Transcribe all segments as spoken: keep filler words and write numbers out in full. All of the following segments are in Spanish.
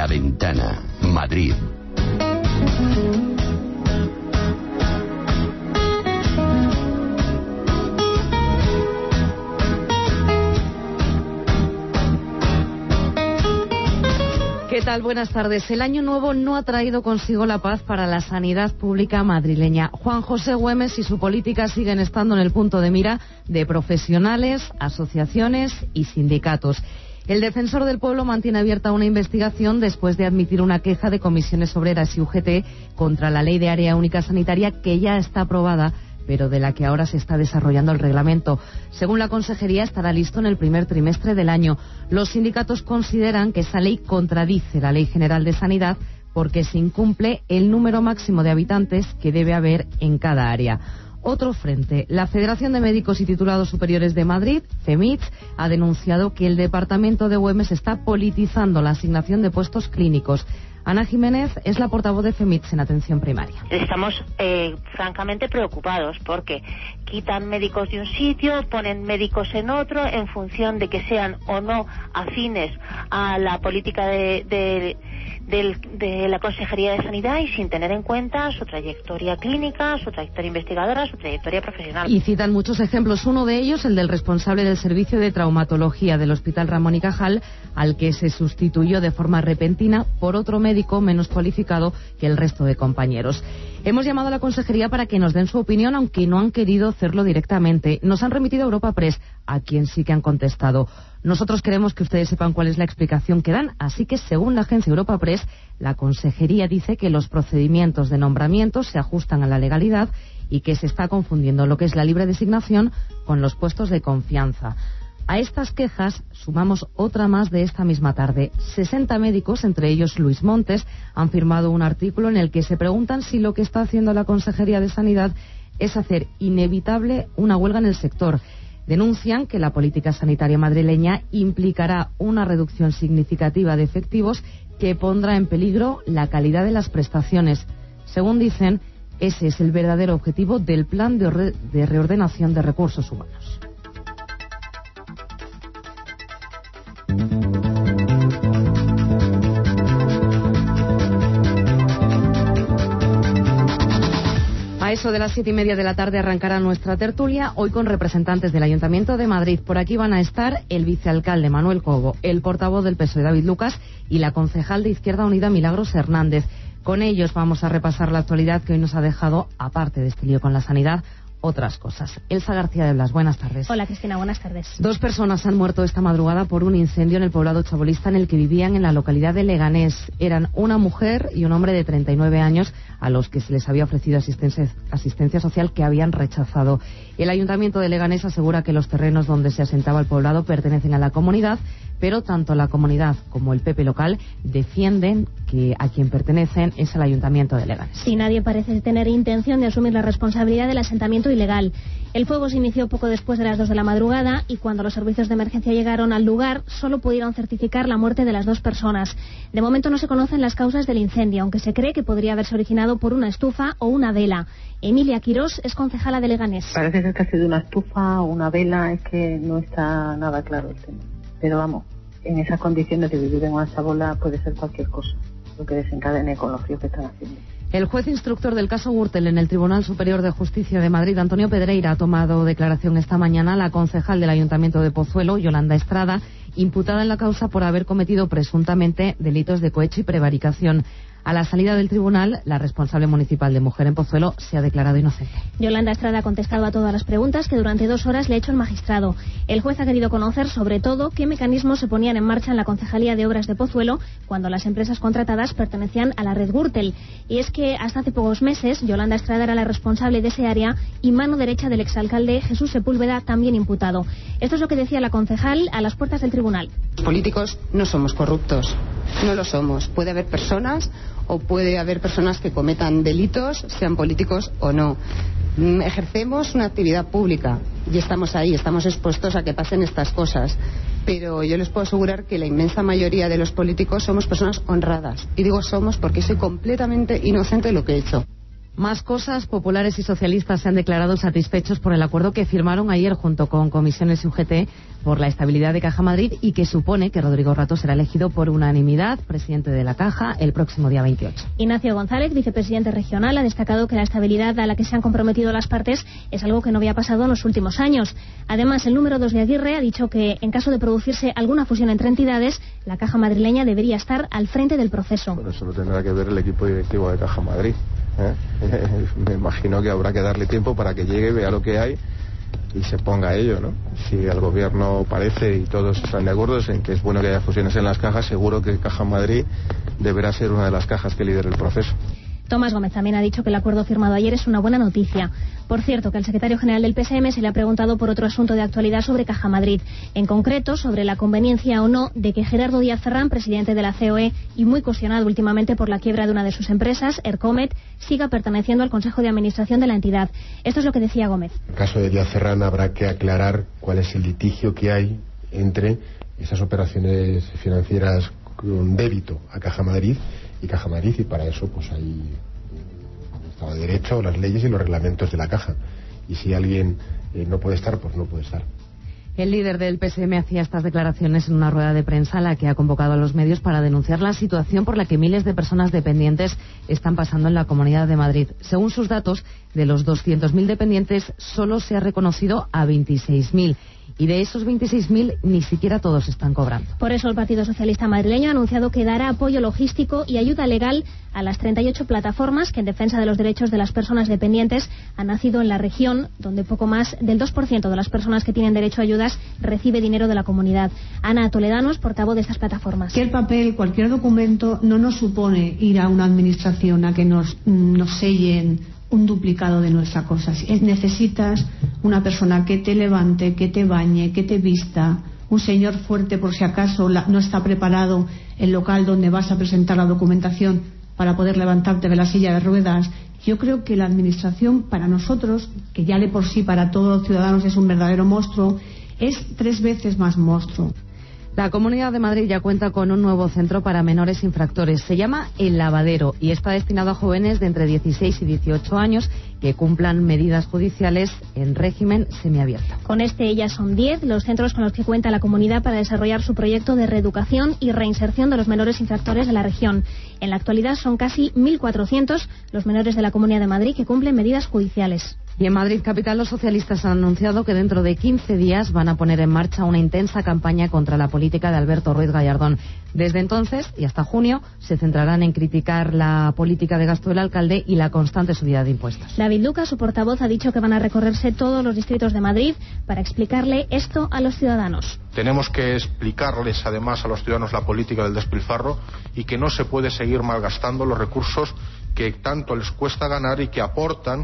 Ventana, Madrid. ¿Qué tal? Buenas tardes. El año nuevo no ha traído consigo la paz para la sanidad pública madrileña. Juan José Güemes y su política siguen estando en el punto de mira de profesionales, asociaciones y sindicatos. El defensor del pueblo mantiene abierta una investigación después de admitir una queja de comisiones obreras y U G T contra la Ley de Área Única Sanitaria, que ya está aprobada, pero de la que ahora se está desarrollando el reglamento. Según la Consejería, estará listo en el primer trimestre del año. Los sindicatos consideran que esa ley contradice la Ley General de Sanidad porque se incumple el número máximo de habitantes que debe haber en cada área. Otro frente, la Federación de Médicos y Titulados Superiores de Madrid, FEMIT, ha denunciado que el Departamento de Güemes está politizando la asignación de puestos clínicos. Ana Jiménez es la portavoz de FEMIT en atención primaria. Estamos eh, francamente preocupados porque quitan médicos de un sitio, ponen médicos en otro en función de que sean o no afines a la política de, de, de, de la Consejería de Sanidad y sin tener en cuenta su trayectoria clínica, su trayectoria investigadora, su trayectoria profesional. Y citan muchos ejemplos. Uno de ellos, el del responsable del servicio de traumatología del Hospital Ramón y Cajal, al que se sustituyó de forma repentina por otro médico menos cualificado que el resto de compañeros. Hemos llamado a la Consejería para que nos den su opinión, aunque no han querido hacerlo directamente. Nos han remitido a Europa Press, a quien sí que han contestado. Nosotros queremos que ustedes sepan cuál es la explicación que dan, así que según la agencia Europa Press, la Consejería dice que los procedimientos de nombramiento se ajustan a la legalidad y que se está confundiendo lo que es la libre designación con los puestos de confianza. A estas quejas sumamos otra más de esta misma tarde. sesenta médicos, entre ellos Luis Montes, han firmado un artículo en el que se preguntan si lo que está haciendo la Consejería de Sanidad es hacer inevitable una huelga en el sector. Denuncian que la política sanitaria madrileña implicará una reducción significativa de efectivos que pondrá en peligro la calidad de las prestaciones. Según dicen, ese es el verdadero objetivo del plan de, re- de reordenación de recursos humanos. A eso de las siete y media de la tarde arrancará nuestra tertulia, hoy con representantes del Ayuntamiento de Madrid. Por aquí van a estar el vicealcalde Manuel Cobo, el portavoz del P S O E David Lucas y la concejal de Izquierda Unida Milagros Hernández. Con ellos vamos a repasar la actualidad que hoy nos ha dejado, aparte de este lío con la sanidad, otras cosas. Elsa García de Blas, buenas tardes. Hola Cristina, buenas tardes. Dos personas han muerto esta madrugada por un incendio en el poblado chabolista en el que vivían en la localidad de Leganés. Eran una mujer y un hombre de treinta y nueve años a los que se les había ofrecido asistencia, asistencia social que habían rechazado. El Ayuntamiento de Leganés asegura que los terrenos donde se asentaba el poblado pertenecen a la comunidad, pero tanto la comunidad como el P P local defienden que a quien pertenecen es el Ayuntamiento de Leganés. Sí, nadie parece tener intención de asumir la responsabilidad del asentamiento ilegal. El fuego se inició poco después de las dos de la madrugada y cuando los servicios de emergencia llegaron al lugar solo pudieron certificar la muerte de las dos personas. De momento no se conocen las causas del incendio, aunque se cree que podría haberse originado por una estufa o una vela. Emilia Quirós es concejala de Leganés. Parece ser que ha sido una estufa o una vela, es que no está nada claro el tema. Pero vamos, en esas condiciones de vivir en una chabola puede ser cualquier cosa, lo que desencadene con los fríos que están haciendo. El juez instructor del caso Gürtel en el Tribunal Superior de Justicia de Madrid, Antonio Pedreira, ha tomado declaración esta mañana a la concejal del Ayuntamiento de Pozuelo, Yolanda Estrada, imputada en la causa por haber cometido presuntamente delitos de cohecho y prevaricación. A la salida del tribunal, la responsable municipal de Mujer en Pozuelo se ha declarado inocente. Yolanda Estrada ha contestado a todas las preguntas que durante dos horas le ha hecho el magistrado. El juez ha querido conocer, sobre todo, qué mecanismos se ponían en marcha en la Concejalía de Obras de Pozuelo cuando las empresas contratadas pertenecían a la red Gürtel. Y es que hasta hace pocos meses, Yolanda Estrada era la responsable de ese área y mano derecha del exalcalde Jesús Sepúlveda, también imputado. Esto es lo que decía la concejal a las puertas del tribunal. Los políticos no somos corruptos, no lo somos. Puede haber personas o puede haber personas que cometan delitos, sean políticos o no. Ejercemos una actividad pública y estamos ahí, estamos expuestos a que pasen estas cosas. Pero yo les puedo asegurar que la inmensa mayoría de los políticos somos personas honradas. Y digo somos porque soy completamente inocente de lo que he hecho. Más cosas. Populares y socialistas se han declarado satisfechos por el acuerdo que firmaron ayer junto con Comisiones y U G T por la estabilidad de Caja Madrid y que supone que Rodrigo Rato será elegido por unanimidad presidente de la Caja el próximo día veintiocho. Ignacio González, vicepresidente regional, ha destacado que la estabilidad a la que se han comprometido las partes es algo que no había pasado en los últimos años. Además, el número dos de Aguirre ha dicho que en caso de producirse alguna fusión entre entidades, la Caja madrileña debería estar al frente del proceso. Bueno, eso lo tendrá que ver el equipo directivo de Caja Madrid. ¿Eh? Me imagino que habrá que darle tiempo para que llegue, vea lo que hay y se ponga a ello, ¿no? Si al gobierno parece y todos están de acuerdo en que es bueno que haya fusiones en las cajas, seguro que Caja Madrid deberá ser una de las cajas que lidere el proceso. Tomás Gómez también ha dicho que el acuerdo firmado ayer es una buena noticia. Por cierto, que al secretario general del P S M se le ha preguntado por otro asunto de actualidad sobre Caja Madrid. En concreto, sobre la conveniencia o no de que Gerardo Díaz Ferrán, presidente de la C O E y muy cuestionado últimamente por la quiebra de una de sus empresas, Ercomet, siga perteneciendo al Consejo de Administración de la entidad. Esto es lo que decía Gómez. En el caso de Díaz Ferrán habrá que aclarar cuál es el litigio que hay entre esas operaciones financieras con débito a Caja Madrid y Caja Madrid, y para eso pues hay el Estado de Derecho, las leyes y los reglamentos de la Caja, y si alguien eh, no puede estar, pues no puede estar. El líder del P S M hacía estas declaraciones en una rueda de prensa a la que ha convocado a los medios para denunciar la situación por la que miles de personas dependientes están pasando en la Comunidad de Madrid. Según sus datos, de los doscientos mil dependientes solo se ha reconocido a veintiséis mil. Y de esos veintiséis mil ni siquiera todos están cobrando. Por eso el Partido Socialista madrileño ha anunciado que dará apoyo logístico y ayuda legal a las treinta y ocho plataformas que en defensa de los derechos de las personas dependientes han nacido en la región, donde poco más del dos por ciento de las personas que tienen derecho a ayudas recibe dinero de la comunidad. Ana Toledano es portavoz de estas plataformas. Que el papel, cualquier documento, no nos supone ir a una administración a que nos, nos sellen un duplicado de nuestras cosas. Es, necesitas una persona que te levante, que te bañe, que te vista, un señor fuerte por si acaso la, no está preparado el local donde vas a presentar la documentación para poder levantarte de la silla de ruedas. Yo creo que la administración para nosotros, que ya de por sí para todos los ciudadanos es un verdadero monstruo, es tres veces más monstruo. La Comunidad de Madrid ya cuenta con un nuevo centro para menores infractores. Se llama El Lavadero y está destinado a jóvenes de entre dieciséis y dieciocho años que cumplan medidas judiciales en régimen semiabierto. Con este ya son diez los centros con los que cuenta la comunidad para desarrollar su proyecto de reeducación y reinserción de los menores infractores de la región. En la actualidad son casi mil cuatrocientos los menores de la Comunidad de Madrid que cumplen medidas judiciales. Y en Madrid capital los socialistas han anunciado que dentro de quince días van a poner en marcha una intensa campaña contra la política de Alberto Ruiz Gallardón. Desde entonces y hasta junio se centrarán en criticar la política de gasto del alcalde y la constante subida de impuestos. David Lucas, su portavoz, ha dicho que van a recorrerse todos los distritos de Madrid para explicarle esto a los ciudadanos. Tenemos que explicarles además a los ciudadanos la política del despilfarro y que no se puede seguir malgastando los recursos que tanto les cuesta ganar y que aportan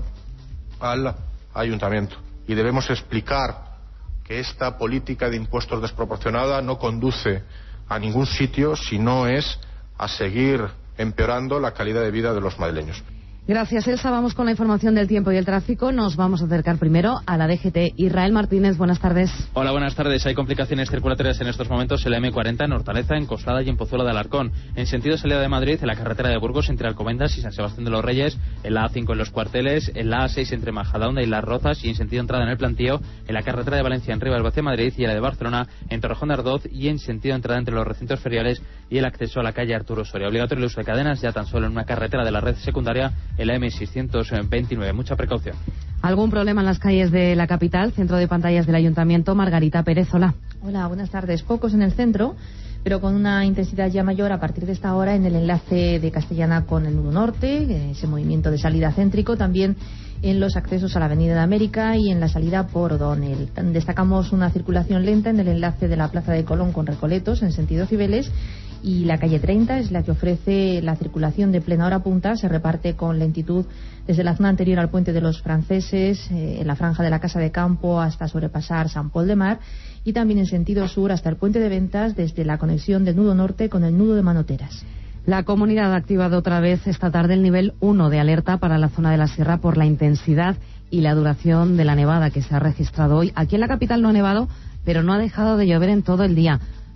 al ayuntamiento, y debemos explicar que esta política de impuestos desproporcionada no conduce a ningún sitio si no es a seguir empeorando la calidad de vida de los madrileños. Gracias, Elsa. Vamos con la información del tiempo y el tráfico. Nos vamos a acercar primero a la D G T. Israel Martínez, buenas tardes. Hola, buenas tardes. Hay complicaciones circulatorias en estos momentos en la eme cuarenta en Hortaleza, en Coslada y en Pozuelo de Alarcón. En sentido salida de Madrid, en la carretera de Burgos entre Alcobendas y San Sebastián de los Reyes, en la a cinco en Los Cuarteles, en la a seis entre Majadahonda y Las Rozas y en sentido entrada en el Plantío, en la carretera de Valencia en Rivas hacia Madrid y en la de Barcelona en Torrejón de Ardoz y en sentido entrada entre los recintos feriales y el acceso a la calle Arturo Soria. Obligatorio el uso de cadenas ya tan solo en una carretera de la red secundaria en la eme seiscientos veintinueve. Mucha precaución. ¿Algún problema en las calles de la capital? Centro de pantallas del Ayuntamiento, Margarita Pérez, hola. Hola, buenas tardes. Pocos en el centro, pero con una intensidad ya mayor a partir de esta hora en el enlace de Castellana con el nudo norte, ese movimiento de salida céntrico, también en los accesos a la Avenida de América y en la salida por O'Donnell. Destacamos una circulación lenta en el enlace de la Plaza de Colón con Recoletos en sentido Cibeles, y la calle treinta es la que ofrece la circulación de plena hora punta. Se reparte con lentitud desde la zona anterior al puente de los franceses, eh, en la franja de la Casa de Campo hasta sobrepasar San Pol de Mar, y también en sentido sur hasta el puente de Ventas desde la conexión del nudo norte con el nudo de Manoteras. La comunidad ha activado otra vez esta tarde el nivel uno de alerta para la zona de la sierra por la intensidad y la duración de la nevada que se ha registrado hoy. Aquí en la capital no ha nevado, pero no ha dejado de llover en todo el día.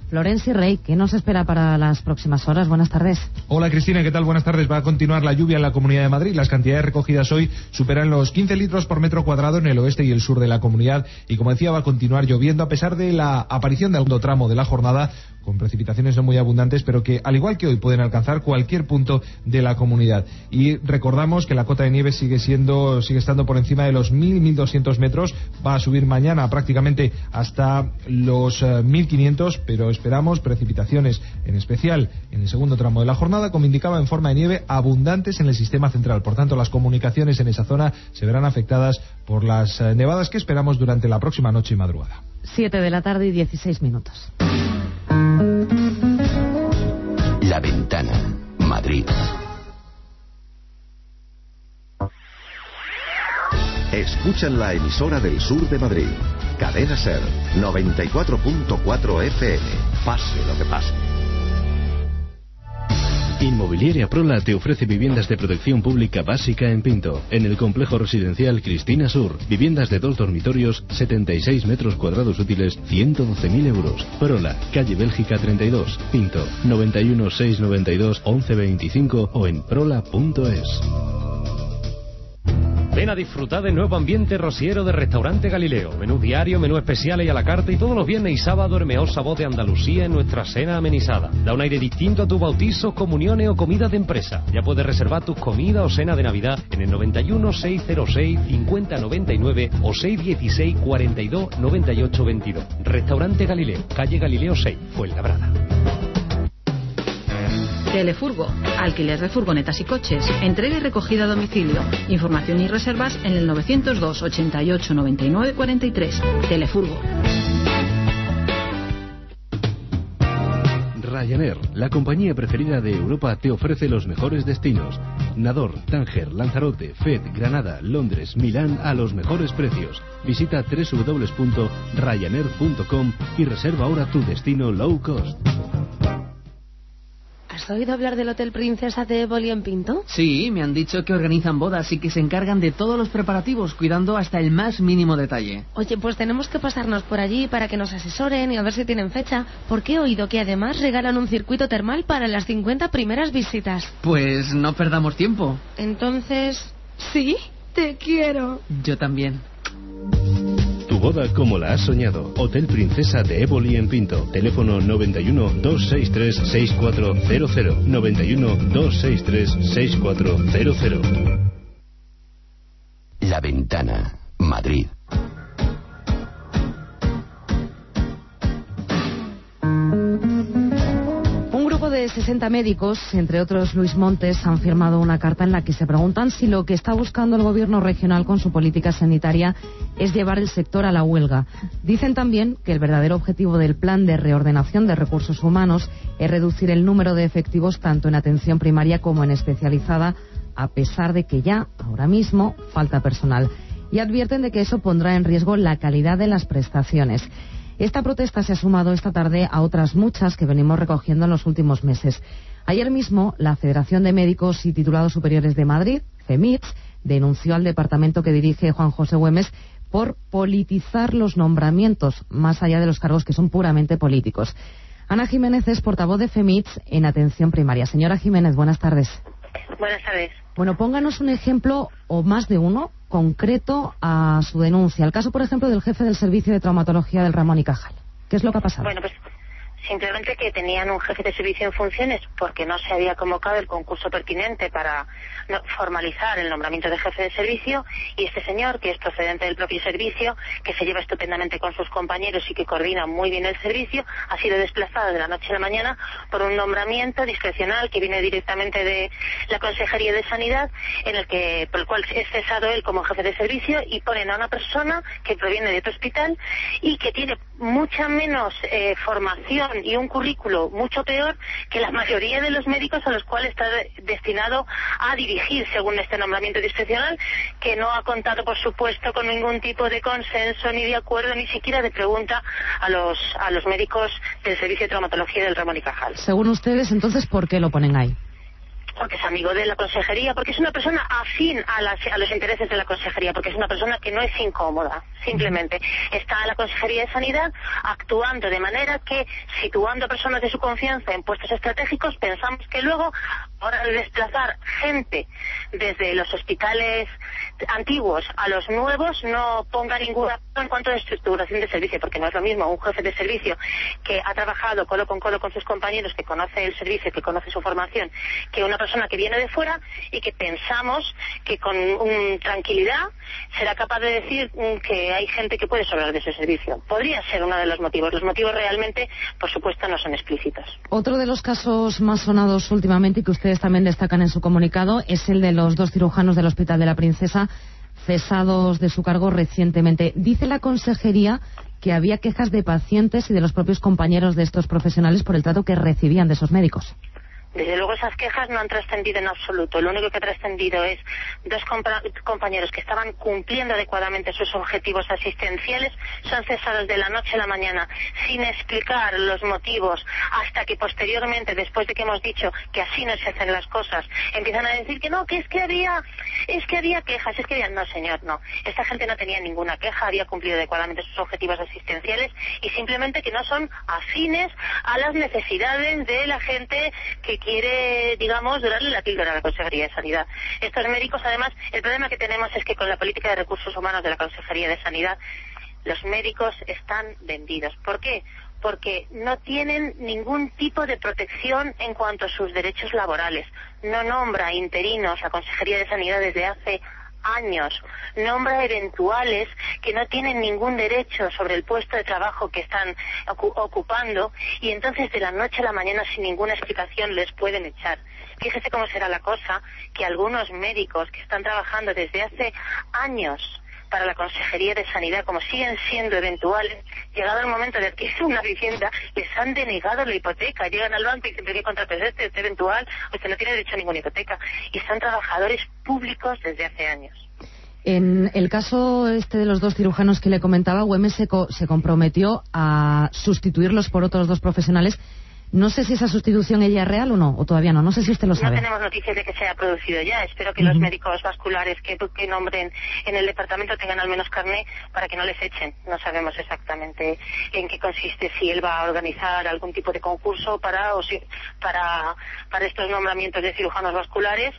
Florencio Rey, ¿qué nos espera para las próximas horas? Buenas tardes. Hola Cristina, ¿qué tal? Buenas tardes. Va a continuar la lluvia en la Comunidad de Madrid. Las cantidades recogidas hoy superan los quince litros por metro cuadrado en el oeste y el sur de la comunidad y, como decía, va a continuar lloviendo a pesar de la aparición de algún tramo de la jornada con precipitaciones no muy abundantes, pero que, al igual que hoy, pueden alcanzar cualquier punto de la comunidad. Y recordamos que la cota de nieve sigue siendo, sigue estando por encima de los mil, mil doscientos metros. Va a subir mañana prácticamente hasta los uh, mil quinientos, pero esperamos precipitaciones, en especial en el segundo tramo de la jornada, como indicaba, en forma de nieve, abundantes en el sistema central. Por tanto, las comunicaciones en esa zona se verán afectadas por las uh, nevadas que esperamos durante la próxima noche y madrugada. Siete de la tarde y dieciséis minutos. La Ventana, Madrid. Escuchan la emisora del sur de Madrid. Cadena Ser, noventa y cuatro punto cuatro F M. Pase lo que pase. Inmobiliaria Prola te ofrece viviendas de protección pública básica en Pinto, en el complejo residencial Cristina Sur. Viviendas de dos dormitorios, setenta y seis metros cuadrados útiles, ciento doce mil euros. Prola, calle Bélgica treinta y dos, Pinto, noventa y uno, seiscientos noventa y dos, once veinticinco o en prola punto es. Ven a disfrutar del nuevo ambiente rociero de Restaurante Galileo. Menú diario, menú especial y a la carta, y todos los viernes y sábados el mejor sabor de Andalucía en nuestra cena amenizada. Da un aire distinto a tus bautizos, comuniones o comidas de empresa. Ya puedes reservar tus comidas o cena de Navidad en el noventa y uno, seiscientos seis, cincuenta noventa y nueve o seiscientos dieciséis, cuarenta y dos, noventa y ocho veintidós. Restaurante Galileo, calle Galileo seis, Fuenlabrada. Telefurgo, alquiler de furgonetas y coches, entrega y recogida a domicilio. Información y reservas en el novecientos dos, ochenta y ocho, noventa y nueve, cuarenta y tres. Telefurgo. Ryanair, la compañía preferida de Europa, te ofrece los mejores destinos. Nador, Tánger, Lanzarote, Fez, Granada, Londres, Milán a los mejores precios. Visita doble u doble u doble u punto ryanair punto com y reserva ahora tu destino low cost. ¿Has oído hablar del Hotel Princesa de Éboli en Pinto? Sí, me han dicho que organizan bodas y que se encargan de todos los preparativos, cuidando hasta el más mínimo detalle. Oye, pues tenemos que pasarnos por allí para que nos asesoren y a ver si tienen fecha, porque he oído que además regalan un circuito termal para las cincuenta primeras visitas. Pues no perdamos tiempo. Entonces, ¿sí? Te quiero. Yo también. Tu boda como la has soñado. Hotel Princesa de Éboli en Pinto. Teléfono noventa y uno, doscientos sesenta y tres, sesenta y cuatro cero cero. noventa y uno, doscientos sesenta y tres, sesenta y cuatro cero cero. La Ventana, Madrid. De sesenta médicos, entre otros Luis Montes, han firmado una carta en la que se preguntan si lo que está buscando el gobierno regional con su política sanitaria es llevar el sector a la huelga. Dicen también que el verdadero objetivo del plan de reordenación de recursos humanos es reducir el número de efectivos tanto en atención primaria como en especializada, a pesar de que ya, ahora mismo, falta personal. Y advierten de que eso pondrá en riesgo la calidad de las prestaciones. Esta protesta se ha sumado esta tarde a otras muchas que venimos recogiendo en los últimos meses. Ayer mismo, la Federación de Médicos y Titulados Superiores de Madrid, FEMITS, denunció al departamento que dirige Juan José Güemes por politizar los nombramientos, más allá de los cargos que son puramente políticos. Ana Jiménez es portavoz de FEMITS en atención primaria. Señora Jiménez, buenas tardes. Buenas tardes. Bueno, pónganos un ejemplo, o más de uno, concreto a su denuncia. El caso, por ejemplo, del jefe del Servicio de Traumatología del Ramón y Cajal. ¿Qué es lo que ha pasado? Bueno, pues simplemente que tenían un jefe de servicio en funciones porque no se había convocado el concurso pertinente para no, formalizar el nombramiento de jefe de servicio, y este señor, que es procedente del propio servicio, que se lleva estupendamente con sus compañeros y que coordina muy bien el servicio, ha sido desplazado de la noche a la mañana por un nombramiento discrecional que viene directamente de la Consejería de Sanidad, en el que por el cual es cesado él como jefe de servicio, y ponen a una persona que proviene de otro hospital y que tiene mucha menos eh, formación y un currículo mucho peor que la mayoría de los médicos a los cuales está de, destinado a dirigir según este nombramiento discrecional, que no ha contado, por supuesto, con ningún tipo de consenso ni de acuerdo, ni siquiera de pregunta a los a los médicos del Servicio de Traumatología del Ramón y Cajal. Según ustedes, entonces, ¿por qué lo ponen ahí? porque es amigo de la consejería, porque es una persona afín a, las, a los intereses de la consejería, porque es una persona que no es incómoda, simplemente está en la Consejería de Sanidad actuando de manera que, situando a personas de su confianza en puestos estratégicos, pensamos que luego, ahora de desplazar gente desde los hospitales antiguos a los nuevos, no ponga ninguna en cuanto a estructuración de servicio, porque no es lo mismo un jefe de servicio que ha trabajado codo con codo con sus compañeros, que conoce el servicio, que conoce su formación, que una persona que viene de fuera y que pensamos que con um, tranquilidad será capaz de decir um, que hay gente que puede sobrar de ese servicio. Podría ser uno de los motivos. Los motivos realmente, por supuesto, no son explícitos. Otro de los casos más sonados últimamente y que ustedes también destacan en su comunicado es el de los dos cirujanos del Hospital de la Princesa cesados de su cargo recientemente. Dice la consejería que había quejas de pacientes y de los propios compañeros de estos profesionales por el trato que recibían de esos médicos. Desde luego esas quejas no han trascendido en absoluto. Lo único que ha trascendido es dos compa compañeros que estaban cumpliendo adecuadamente sus objetivos asistenciales, son cesados de la noche a la mañana sin explicar los motivos, hasta que posteriormente, después de que hemos dicho que así no se hacen las cosas, empiezan a decir que no, que es que había, es que había quejas, es que había... No, señor, no. Esta gente no tenía ninguna queja, había cumplido adecuadamente sus objetivos asistenciales y simplemente que no son afines a las necesidades de la gente que quiere, digamos, darle la píldora a la Consejería de Sanidad. Estos médicos, además, el problema que tenemos es que con la política de recursos humanos de la Consejería de Sanidad, los médicos están vendidos. ¿Por qué? Porque no tienen ningún tipo de protección en cuanto a sus derechos laborales. No nombra interinos la Consejería de Sanidad desde hace años, nombra eventuales que no tienen ningún derecho sobre el puesto de trabajo que están ocu ocupando y entonces de la noche a la mañana sin ninguna explicación les pueden echar. Fíjese cómo será la cosa que algunos médicos que están trabajando desde hace años para la Consejería de Sanidad, como siguen siendo eventuales, llegado el momento de adquirir una vivienda, les han denegado la hipoteca. Llegan al banco y dicen, ¿qué contrato es este? ¿Este eventual? Usted no tiene derecho a ninguna hipoteca. Y son trabajadores públicos desde hace años. En el caso este de los dos cirujanos que le comentaba, U M se, co se comprometió a sustituirlos por otros dos profesionales. No sé si esa sustitución ella es real o no, o todavía no. No sé si usted lo sabe. No tenemos noticias de que se haya producido ya. Espero que uh-huh. los médicos vasculares que, que nombren en el departamento tengan al menos carné para que no les echen. No sabemos exactamente en qué consiste, si él va a organizar algún tipo de concurso para, o si, para, para estos nombramientos de cirujanos vasculares,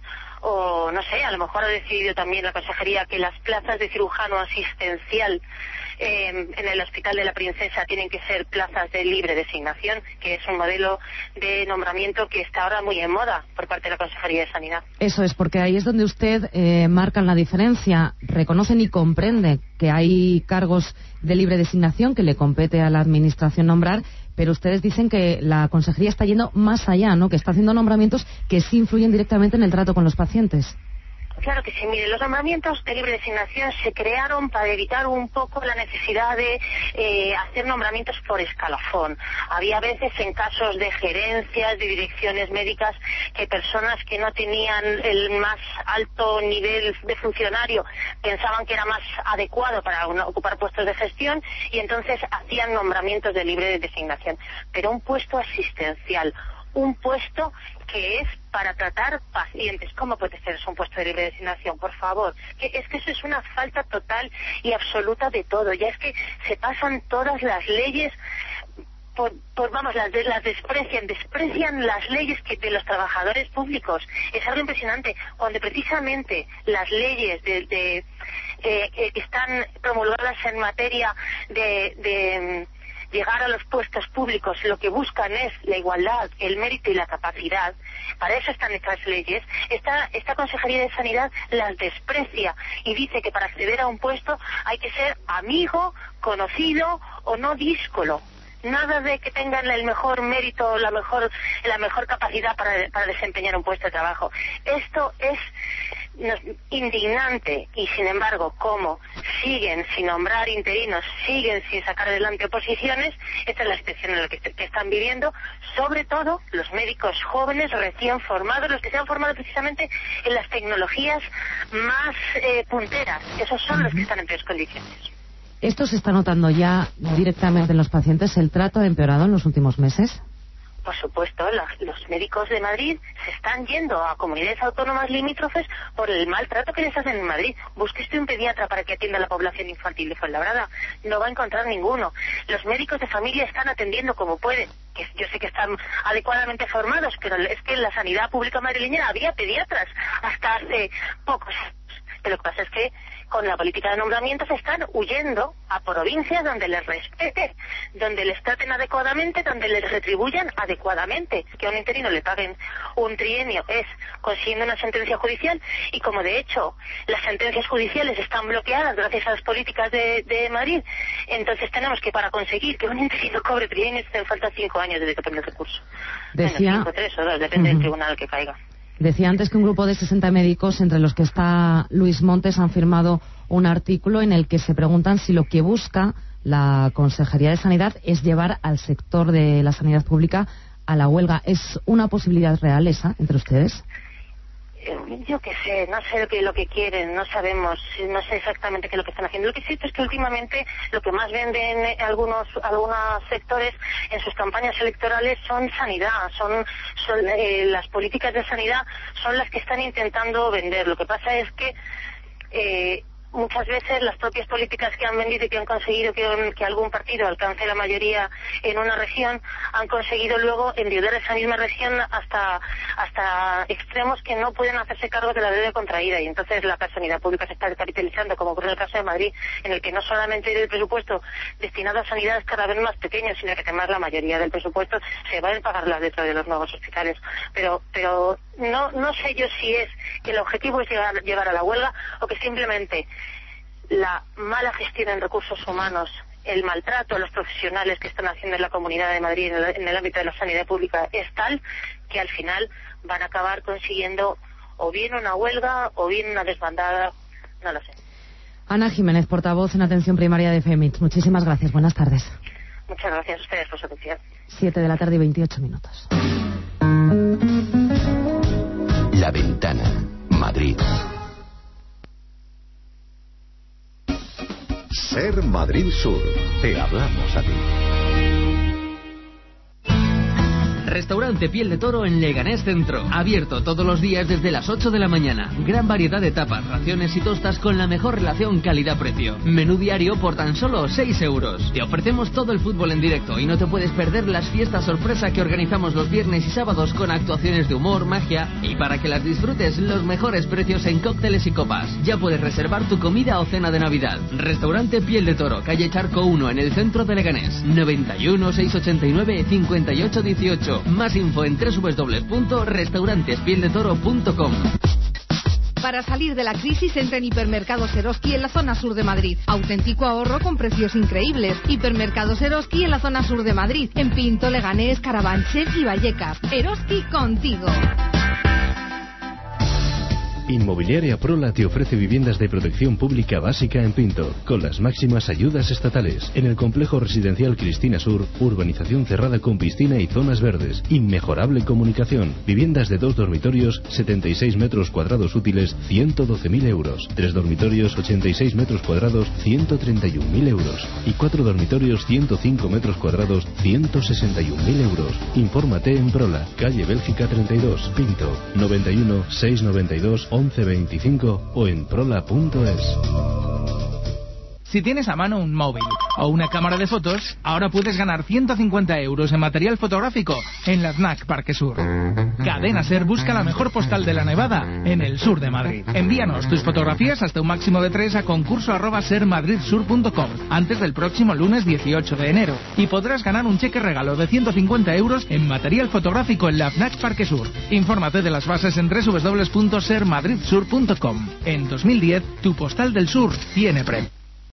o no sé, a lo mejor ha decidido también la consejería que las plazas de cirujano asistencial eh, en el Hospital de la Princesa tienen que ser plazas de libre designación, que es un modelo de nombramiento que está ahora muy en moda por parte de la Consejería de Sanidad. Eso es, porque ahí es donde usted eh, marca la diferencia, reconocen y comprende que hay cargos de libre designación que le compete a la Administración nombrar, pero ustedes dicen que la Consejería está yendo más allá, ¿no? Que está haciendo nombramientos que sí influyen directamente en el trato con los pacientes. Claro que sí, mire, los nombramientos de libre designación se crearon para evitar un poco la necesidad de eh, hacer nombramientos por escalafón. Había veces en casos de gerencias, de direcciones médicas, que personas que no tenían el más alto nivel de funcionario pensaban que era más adecuado para una, ocupar puestos de gestión y entonces hacían nombramientos de libre designación. Pero un puesto asistencial, un puesto que es para tratar pacientes. ¿Cómo puede ser eso un puesto de libre designación? Por favor. Que es que eso es una falta total y absoluta de todo. Ya es que se pasan todas las leyes, por, por vamos, las, las desprecian, desprecian las leyes que de los trabajadores públicos. Es algo impresionante. Cuando precisamente las leyes de, de eh, que están promulgadas en materia de... de llegar a los puestos públicos, lo que buscan es la igualdad, el mérito y la capacidad. Para eso están estas leyes. Esta, esta Consejería de Sanidad las desprecia y dice que para acceder a un puesto hay que ser amigo, conocido o no díscolo. Nada de que tengan el mejor mérito, la mejor, la mejor capacidad para, para desempeñar un puesto de trabajo. Esto es indignante y, sin embargo, como siguen sin nombrar interinos, siguen sin sacar adelante oposiciones, esta es la situación en la que, que están viviendo, sobre todo los médicos jóvenes recién formados, los que se han formado precisamente en las tecnologías más eh, punteras. Esos son los que están en peores condiciones. ¿Esto se está notando ya directamente en los pacientes? ¿El trato ha empeorado en los últimos meses? Por supuesto, la, los médicos de Madrid se están yendo a comunidades autónomas limítrofes por el maltrato que les hacen en Madrid. Busque usted un pediatra para que atienda a la población infantil de Fuenlabrada. No va a encontrar ninguno. Los médicos de familia están atendiendo como pueden. Que yo sé que están adecuadamente formados, pero es que en la sanidad pública madrileña había pediatras hasta hace pocos años. Pero lo que pasa es que con la política de nombramientos están huyendo a provincias donde les respeten, donde les traten adecuadamente, donde les retribuyan adecuadamente. Que a un interino le paguen un trienio es consiguiendo una sentencia judicial, y como de hecho las sentencias judiciales están bloqueadas gracias a las políticas de, de Madrid, entonces tenemos que, para conseguir que un interino cobre trienios, hacen falta cinco años desde que tome el recurso. Decía... Bueno, cinco, tres o dos, depende uh-huh. del tribunal que caiga. Decía antes que un grupo de sesenta médicos, entre los que está Luis Montes, han firmado un artículo en el que se preguntan si lo que busca la Consejería de Sanidad es llevar al sector de la sanidad pública a la huelga. ¿Es una posibilidad real esa entre ustedes? Yo qué sé, no sé lo que, lo que quieren, no sabemos, no sé exactamente qué es lo que están haciendo. Lo que sí es que últimamente lo que más venden algunos algunos sectores en sus campañas electorales son sanidad, son, son eh, las políticas de sanidad son las que están intentando vender. Lo que pasa es que eh, muchas veces las propias políticas que han vendido y que han conseguido que, un, que algún partido alcance la mayoría en una región han conseguido luego endeudar esa misma región hasta hasta extremos que no pueden hacerse cargo de la deuda contraída, y entonces la sanidad pública se está descapitalizando, como ocurre en el caso de Madrid, en el que no solamente el presupuesto destinado a sanidad es cada vez más pequeño, sino que además la mayoría del presupuesto se va a pagarla dentro de los nuevos hospitales. Pero pero no no sé yo si es que el objetivo es llegar, llevar a la huelga, o que simplemente la mala gestión en recursos humanos, el maltrato a los profesionales que están haciendo en la Comunidad de Madrid en el, en el ámbito de la sanidad pública es tal que al final van a acabar consiguiendo o bien una huelga o bien una desbandada, no lo sé. Ana Jiménez, portavoz en Atención Primaria de FEMIT. Muchísimas gracias, buenas tardes. Muchas gracias a ustedes por su atención. Siete de la tarde y veintiocho minutos. La Ventana, Madrid. Ser Madrid Sur. Te hablamos a ti. Restaurante Piel de Toro en Leganés Centro. Abierto todos los días desde las ocho de la mañana. Gran variedad de tapas, raciones y tostas con la mejor relación calidad-precio. Menú diario por tan solo seis euros. Te ofrecemos todo el fútbol en directo y no te puedes perder las fiestas sorpresa que organizamos los viernes y sábados con actuaciones de humor, magia, y para que las disfrutes, los mejores precios en cócteles y copas. Ya puedes reservar tu comida o cena de Navidad. Restaurante Piel de Toro, calle Charco uno, en el centro de Leganés. noventa y uno, seiscientos ochenta y nueve, cincuenta y ocho dieciocho. Más info en doble u doble u doble u punto restaurantes piel de toro punto com. Para salir de la crisis, entra en Hipermercados Eroski en la zona sur de Madrid. Auténtico ahorro con precios increíbles. Hipermercados Eroski en la zona sur de Madrid. En Pinto, Leganés, Carabanchel y Vallecas. Eroski contigo. Inmobiliaria Prola te ofrece viviendas de protección pública básica en Pinto, con las máximas ayudas estatales, en el complejo residencial Cristina Sur, urbanización cerrada con piscina y zonas verdes, inmejorable comunicación, viviendas de dos dormitorios, setenta y seis metros cuadrados útiles, ciento doce mil euros, tres dormitorios, ochenta y seis metros cuadrados, ciento treinta y un mil euros, y cuatro dormitorios, ciento cinco metros cuadrados, ciento sesenta y un mil euros. Infórmate en Prola, calle Bélgica treinta y dos, Pinto, noventa y uno, seiscientos noventa y dos, once veinticinco o en prola punto es. Si tienes a mano un móvil o una cámara de fotos, ahora puedes ganar ciento cincuenta euros en material fotográfico en la FNAC Parque Sur. Cadena Ser busca la mejor postal de la Nevada en el sur de Madrid. Envíanos tus fotografías hasta un máximo de tres a concurso arroba sermadridsur punto com antes del próximo lunes dieciocho de enero y podrás ganar un cheque regalo de ciento cincuenta euros en material fotográfico en la FNAC Parque Sur. Infórmate de las bases en doble u doble u doble u punto sermadridsur punto com. En dos mil diez, tu postal del sur tiene premio.